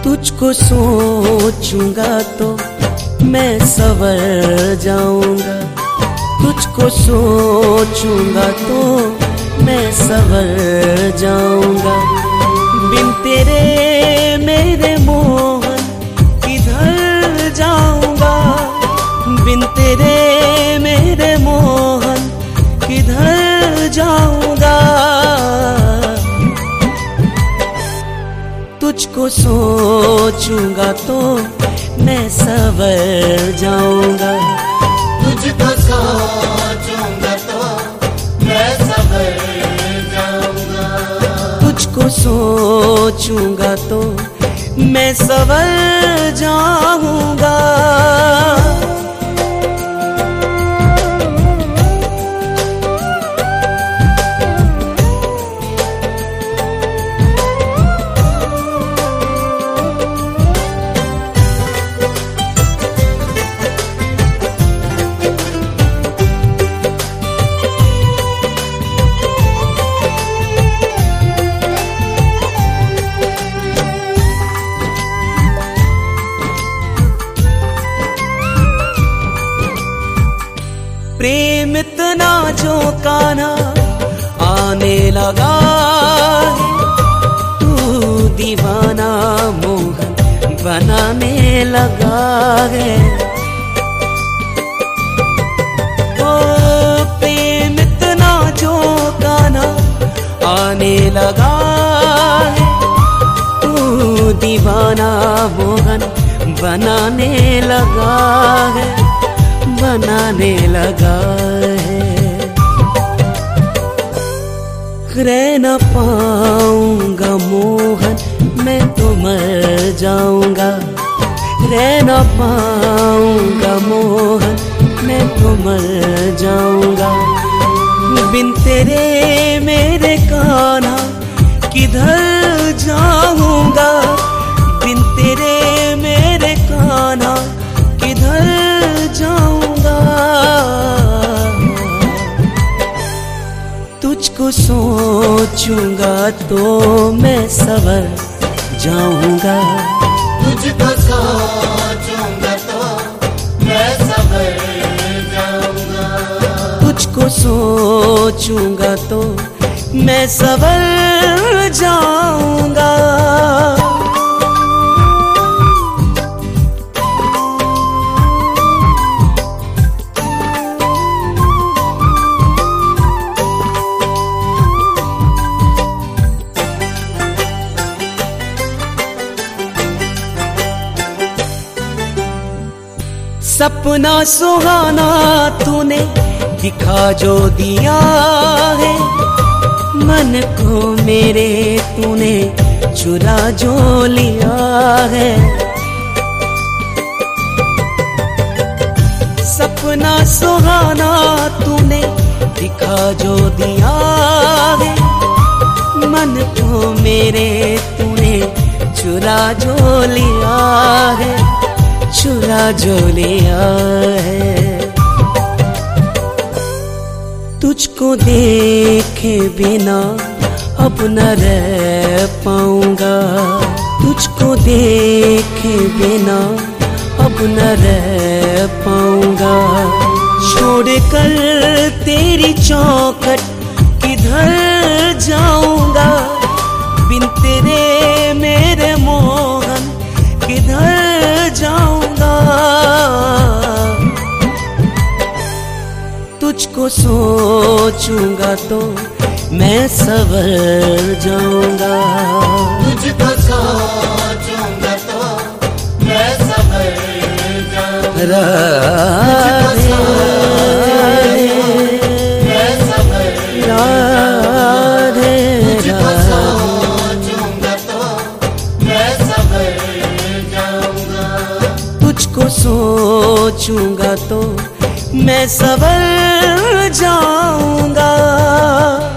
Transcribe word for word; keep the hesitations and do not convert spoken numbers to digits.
तुझको सोचूंगा तो मैं संवर जाऊंगा, तुझको सोचूंगा तो मैं संवर जाऊंगा। बिन तेरे मेरे मोहन किधर जाऊंगा, बिन तेरे मेरे मोहन किधर जाऊंगा। तुझको सोचूंगा तो मैं संवर जाऊंगा, तुझको सोचूंगा तो मैं संवर जाऊंगा। तुझको सोचूंगा तो मैं संवर जाऊंगा। प्रेम इतना जो कान्हा आने लगा है, तू दीवाना मोहन बनाने लगा है। ओ प्रेम इतना जो कान्हा आने लगा है, तू दीवाना मोहन बनाने लगा है, बनाने लगा है। रह न पाऊंगा मोहन मैं तो मर जाऊंगा, रह न पाऊंगा मोहन मैं तो मर जाऊंगा। बिन तेरे मेरे कान्हा किधर जाऊंगा, बिन तेरे मेरे कान्हा किधर जाऊंगा। तुझको सोचूंगा तो मैं संवर जाऊंगा, तुझको सोचूंगा तो मैं संवर जाऊंगा। तुझको सोचूंगा तो मैं संवर जाऊंगा। सपना सुहाना तूने दिखा जो दिया है, मन को मेरे तूने चुरा जो लिया है। सपना सुहाना तूने दिखा जो दिया है, मन को मेरे तूने चुरा जो लिया है, चुरा जो लिया है। तुझको देखे बिना अब न रह पाऊंगा, तुझको देखे बिना अब न रह पाऊंगा। छोड़ कर तेरी चौखट किधर जाऊंगा, बिन तेरे मेरे मोहन किधर जाऊंगा। तुझको सोचूंगा तो मैं संवर जाऊंगा, तुझको सोचूंगा तो मैं संवर जाऊंगा। राधे मैं संवर राधे तुझको सोचूंगा तो मैं संवर जाऊंगा। तुझको सोचूंगा तो मैं संवर जाऊंगा।